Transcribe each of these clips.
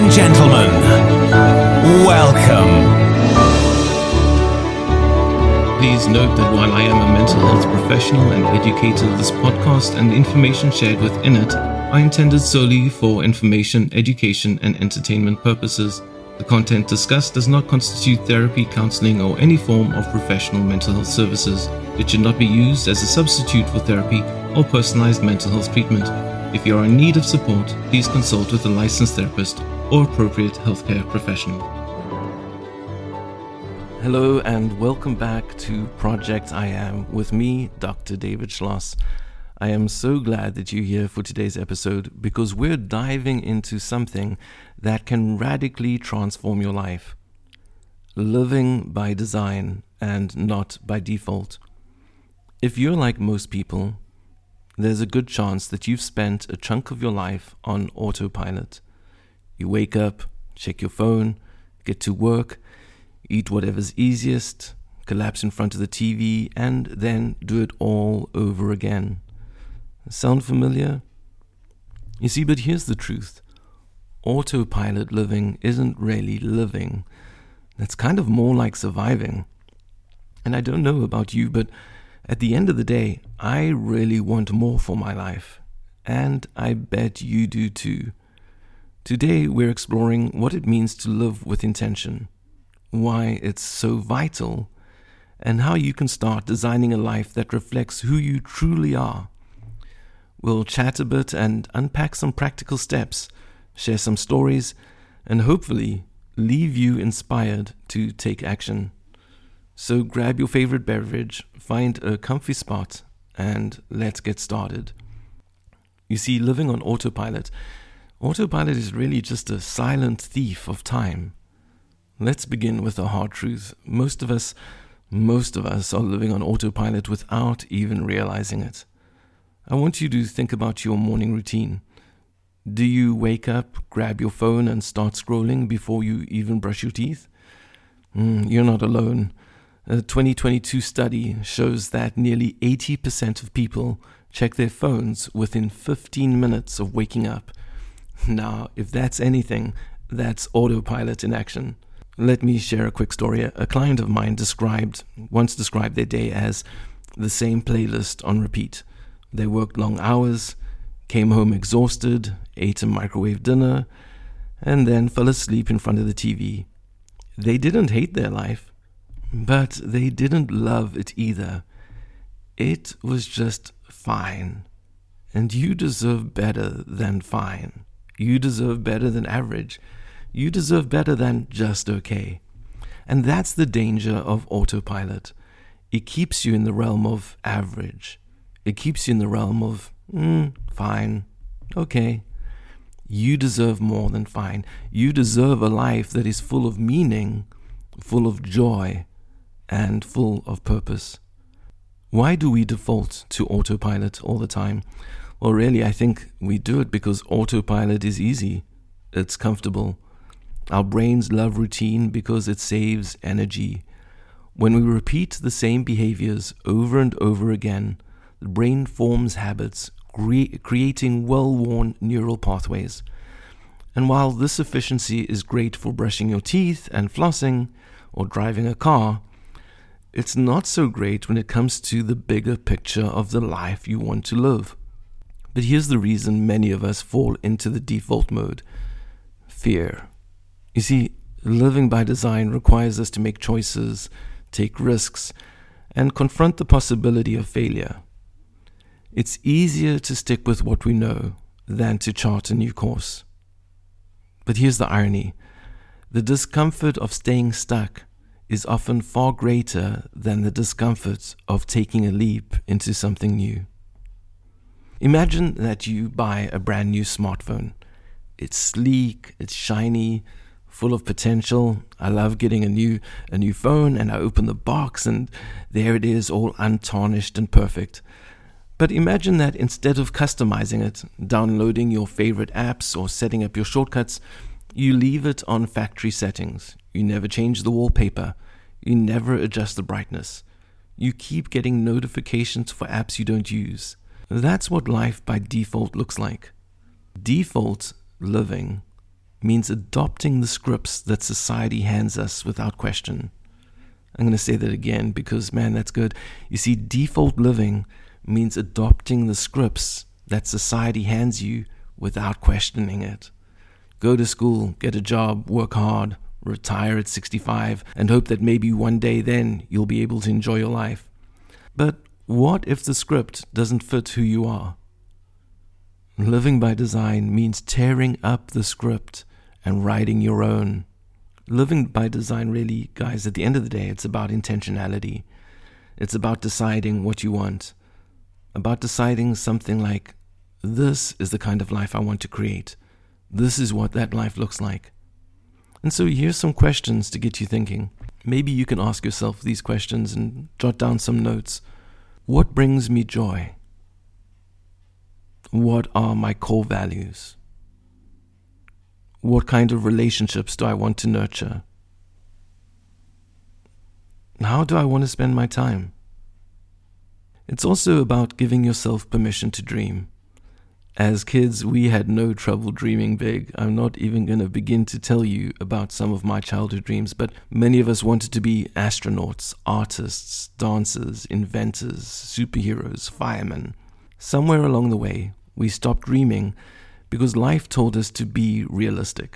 and gentlemen, welcome. Please note that while I am a mental health professional and educator, this podcast and the information shared within it are intended solely for information, education, and entertainment purposes. The content discussed does not constitute therapy, counseling, or any form of professional mental health services. It should not be used as a substitute for therapy or personalized mental health treatment. If you are in need of support, please consult with a licensed therapist or appropriate healthcare professional. Hello and welcome back to Project I Am with me, Dr. David Schloss. I am so glad that you're here for today's episode because we're diving into something that can radically transform your life. Living by design and not by default. If you're like most people, there's a good chance that you've spent a chunk of your life on autopilot. You wake up, check your phone, get to work, eat whatever's easiest, collapse in front of the TV, and then do it all over again. Sound familiar? You see, but here's the truth. Autopilot living isn't really living. That's kind of more like surviving. And I don't know about you, but at the end of the day, I really want more for my life. And I bet you do too. Today, we're exploring what it means to live with intention, why it's so vital, and how you can start designing a life that reflects who you truly are. We'll chat a bit and unpack some practical steps, share some stories, and hopefully leave you inspired to take action. So grab your favorite beverage, find a comfy spot, and let's get started. You see, living on autopilot is really just a silent thief of time. Let's begin with a hard truth. Most of us are living on autopilot without even realizing it. I want you to think about your morning routine. Do you wake up, grab your phone, and start scrolling before you even brush your teeth? You're not alone. A 2022 study shows that nearly 80% of people check their phones within 15 minutes of waking up. Now, if that's anything, that's autopilot in action. Let me share a quick story. A client of mine once described their day as the same playlist on repeat. They worked long hours, came home exhausted, ate a microwave dinner, and then fell asleep in front of the TV. They didn't hate their life, but they didn't love it either. It was just fine. And you deserve better than fine. You deserve better than average. You deserve better than just okay. And that's the danger of autopilot. It keeps you in the realm of average. It keeps you in the realm of, fine, okay. You deserve more than fine. You deserve a life that is full of meaning, full of joy, and full of purpose. Why do we default to autopilot all the time? Well, really, I think we do it because autopilot is easy. It's comfortable. Our brains love routine because it saves energy. When we repeat the same behaviors over and over again, the brain forms habits, creating well-worn neural pathways. And while this efficiency is great for brushing your teeth and flossing or driving a car, it's not so great when it comes to the bigger picture of the life you want to live. But here's the reason many of us fall into the default mode: fear. You see, living by design requires us to make choices, take risks, and confront the possibility of failure. It's easier to stick with what we know than to chart a new course. But here's the irony. The discomfort of staying stuck is often far greater than the discomfort of taking a leap into something new. Imagine that you buy a brand new smartphone. It's sleek, it's shiny, full of potential. I love getting a new phone, and I open the box and there it is, all untarnished and perfect. But imagine that instead of customizing it, downloading your favorite apps or setting up your shortcuts, you leave it on factory settings. You never change the wallpaper. You never adjust the brightness. You keep getting notifications for apps you don't use. That's what life by default looks like. Default living means adopting the scripts that society hands us without question. I'm going to say that again because, man, that's good. You see, default living means adopting the scripts that society hands you without questioning it. Go to school, get a job, work hard, retire at 65, and hope that maybe one day then you'll be able to enjoy your life. But what if the script doesn't fit who you are? Living by design means tearing up the script and writing your own. Living by design really, guys, at the end of the day, it's about intentionality. It's about deciding what you want. About deciding something like, this is the kind of life I want to create. This is what that life looks like. And so here's some questions to get you thinking. Maybe you can ask yourself these questions and jot down some notes. What brings me joy? What are my core values? What kind of relationships do I want to nurture? How do I want to spend my time? It's also about giving yourself permission to dream. As kids, we had no trouble dreaming big. I'm not even going to begin to tell you about some of my childhood dreams, but many of us wanted to be astronauts, artists, dancers, inventors, superheroes, firemen. Somewhere along the way, we stopped dreaming because life told us to be realistic.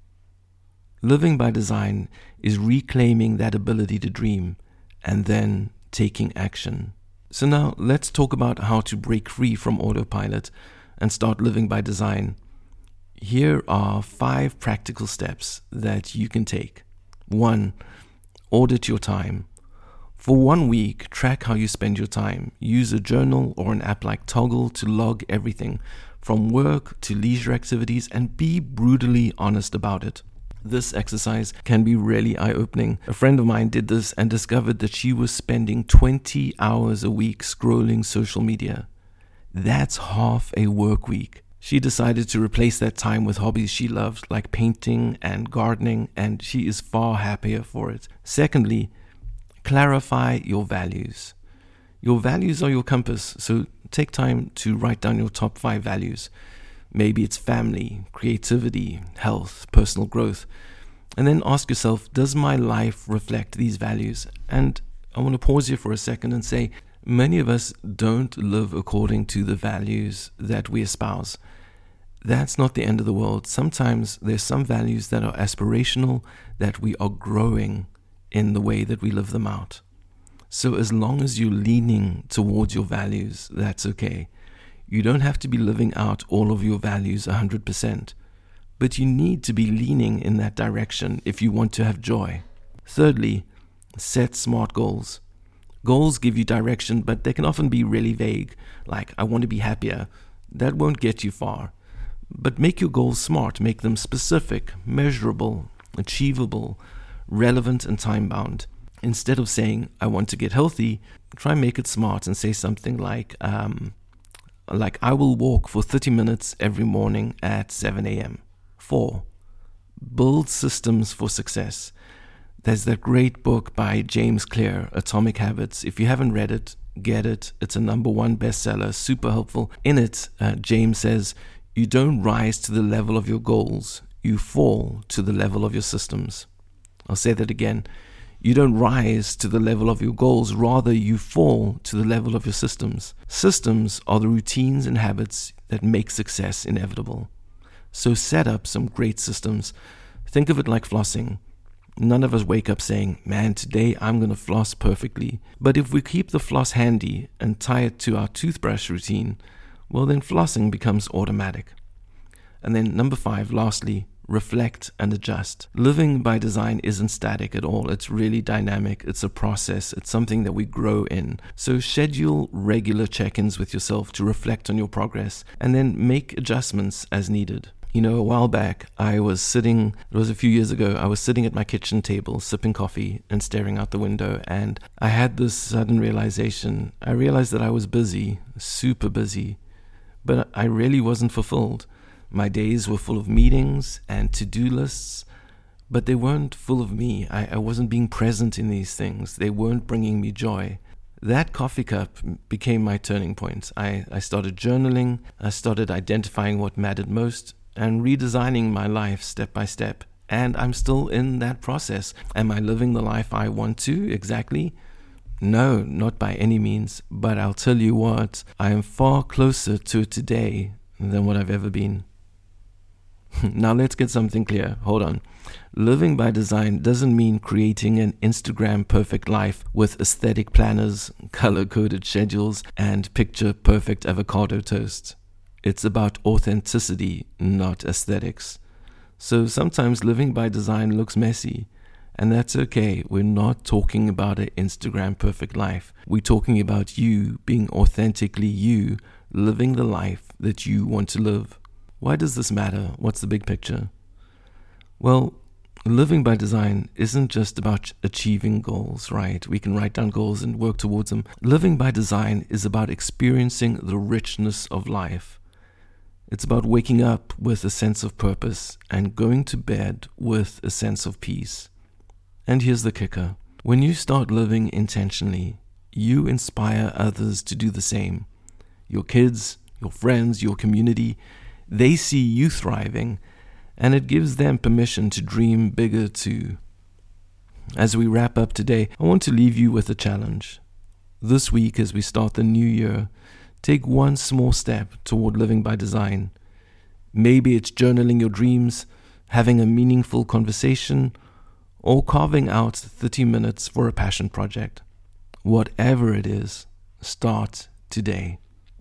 Living by design is reclaiming that ability to dream and then taking action. So now let's talk about how to break free from autopilot and start living by design. Here are 5 practical steps that you can take. 1. Audit your time. For 1 week, track how you spend your time. Use a journal or an app like Toggle to log everything, from work to leisure activities, and be brutally honest about it. This exercise can be really eye-opening. A friend of mine did this and discovered that she was spending 20 hours a week scrolling social media. That's half a work week. She decided to replace that time with hobbies she loved, like painting and gardening, and she is far happier for it. Secondly, clarify your values. Your values are your compass, so take time to write down your top 5 values. Maybe it's family, creativity, health, personal growth. And then ask yourself, does my life reflect these values? And I want to pause here for a second and say, many of us don't live according to the values that we espouse. That's not the end of the world. Sometimes there's some values that are aspirational, that we are growing in the way that we live them out. So as long as you're leaning towards your values, that's okay. You don't have to be living out all of your values 100%, but you need to be leaning in that direction if you want to have joy. Thirdly, set smart goals. Goals give you direction, but they can often be really vague, like, I want to be happier. That won't get you far. But make your goals smart, make them specific, measurable, achievable, relevant, and time-bound. Instead of saying, I want to get healthy, try and make it smart and say something like I will walk for 30 minutes every morning at 7 a.m. 4. Build systems for success. There's that great book by James Clear, Atomic Habits. If you haven't read it, get it. It's a #1 bestseller, super helpful. In it, James says, you don't rise to the level of your goals, you fall to the level of your systems. I'll say that again. You don't rise to the level of your goals, rather you fall to the level of your systems. Systems are the routines and habits that make success inevitable. So set up some great systems. Think of it like flossing. None of us wake up saying, man, today I'm going to floss perfectly. But if we keep the floss handy and tie it to our toothbrush routine, well then flossing becomes automatic. And then 5, lastly, reflect and adjust. Living by design isn't static at all. It's really dynamic. It's a process. It's something that we grow in. So schedule regular check-ins with yourself to reflect on your progress and then make adjustments as needed. You know, a while back, it was a few years ago, I was sitting at my kitchen table, sipping coffee and staring out the window, and I had this sudden realization. I realized that I was busy, super busy, but I really wasn't fulfilled. My days were full of meetings and to-do lists, but they weren't full of me. I wasn't being present in these things. They weren't bringing me joy. That coffee cup became my turning point. I started journaling. I started identifying what mattered most. and redesigning my life step by step. And I'm still in that process. Am I living the life I want to exactly? No, not by any means. But I'll tell you what, I am far closer to it today than what I've ever been. Now let's get something clear. Hold on. Living by design doesn't mean creating an Instagram perfect life with aesthetic planners, color-coded schedules, and picture-perfect avocado toast. It's about authenticity, not aesthetics. So sometimes living by design looks messy, and that's okay. We're not talking about an Instagram perfect life. We're talking about you being authentically you, living the life that you want to live. Why does this matter? What's the big picture? Well, living by design isn't just about achieving goals, right? We can write down goals and work towards them. Living by design is about experiencing the richness of life. It's about waking up with a sense of purpose and going to bed with a sense of peace. And here's the kicker. When you start living intentionally, you inspire others to do the same. Your kids, your friends, your community, they see you thriving, and it gives them permission to dream bigger too. As we wrap up today, I want to leave you with a challenge. This week, as we start the new year, take one small step toward living by design. Maybe it's journaling your dreams, having a meaningful conversation, or carving out 30 minutes for a passion project. Whatever it is, start today.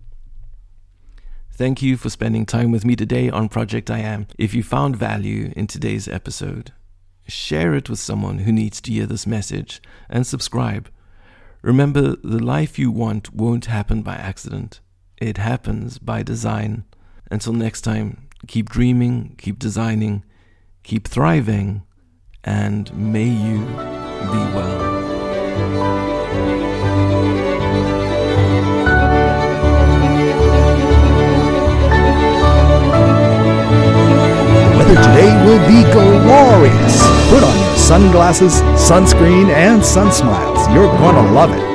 Thank you for spending time with me today on Project I Am. If you found value in today's episode, share it with someone who needs to hear this message and subscribe. Remember, the life you want won't happen by accident. It happens by design. Until next time, keep dreaming, keep designing, keep thriving, and may you be well. Weather today will be glorious. Put on your sunglasses, sunscreen, and sun smiles. You're gonna love it.